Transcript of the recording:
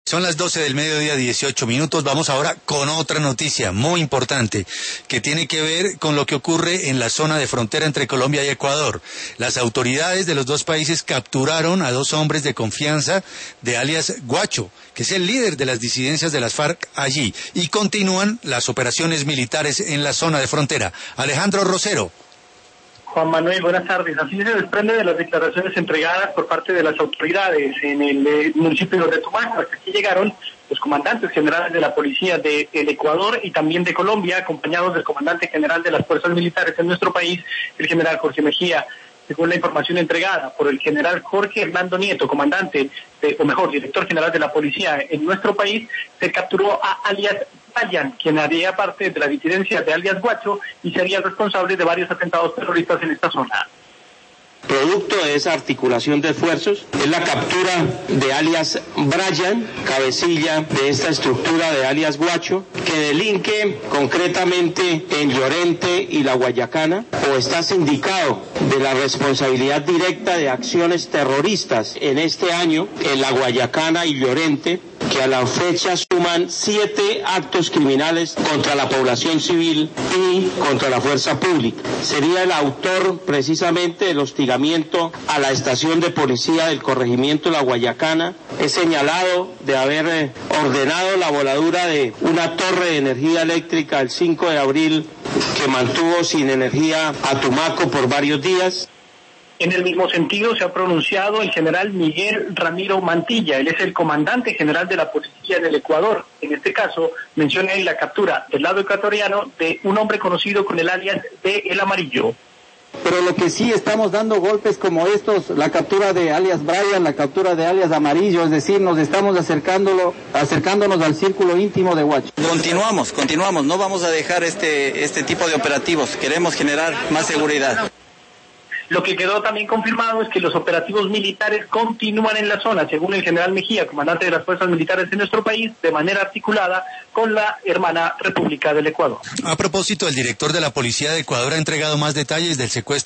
Son las 12 del mediodía, 18 minutos. Vamos ahora con otra noticia muy importante que tiene que ver con lo que ocurre en la zona de frontera entre Colombia y Ecuador. Las autoridades de los dos países capturaron a dos hombres de confianza de alias Guacho, que es el líder de las disidencias de las FARC allí, y continúan las operaciones militares en la zona de frontera. Alejandro Rosero. Juan Manuel, buenas tardes. Así se desprende de las declaraciones entregadas por parte de las autoridades en el municipio de Tumaco. Hasta aquí llegaron los comandantes generales de la policía del Ecuador y también de Colombia, acompañados del comandante general de las fuerzas militares en nuestro país, el general Jorge Mejía. Según la información entregada por el general Jorge Hernando Nieto, director general de la policía en nuestro país, se capturó a alias Brian, quien haría parte de la disidencia de alias Guacho y sería responsable de varios atentados terroristas en esta zona. Producto de esa articulación de esfuerzos es la captura de alias Brian, cabecilla de esta estructura de alias Guacho, que delinque concretamente en Llorente y La Guayacana, o está sindicado de la responsabilidad directa de acciones terroristas en este año en La Guayacana y Llorente, que a la fecha suman 7 actos criminales contra la población civil y contra la fuerza pública. Sería el autor precisamente del hostigamiento a la estación de policía del corregimiento La Guayacana. Es señalado de haber ordenado la voladura de una torre de energía eléctrica el 5 de abril que mantuvo sin energía a Tumaco por varios días. En el mismo sentido se ha pronunciado el general Miguel Ramiro Mantilla. Él es el comandante general de la policía del Ecuador. En este caso, menciona él la captura del lado ecuatoriano de un hombre conocido con el alias de El Amarillo. Pero lo que sí estamos dando golpes como estos, la captura de alias Brian, la captura de alias Amarillo, es decir, nos estamos acercándonos al círculo íntimo de Guacho. Continuamos, no vamos a dejar este tipo de operativos, queremos generar más seguridad. Lo que quedó también confirmado es que los operativos militares continúan en la zona, según el general Mejía, comandante de las fuerzas militares de nuestro país, de manera articulada con la hermana República del Ecuador. A propósito, el director de la Policía de Ecuador ha entregado más detalles del secuestro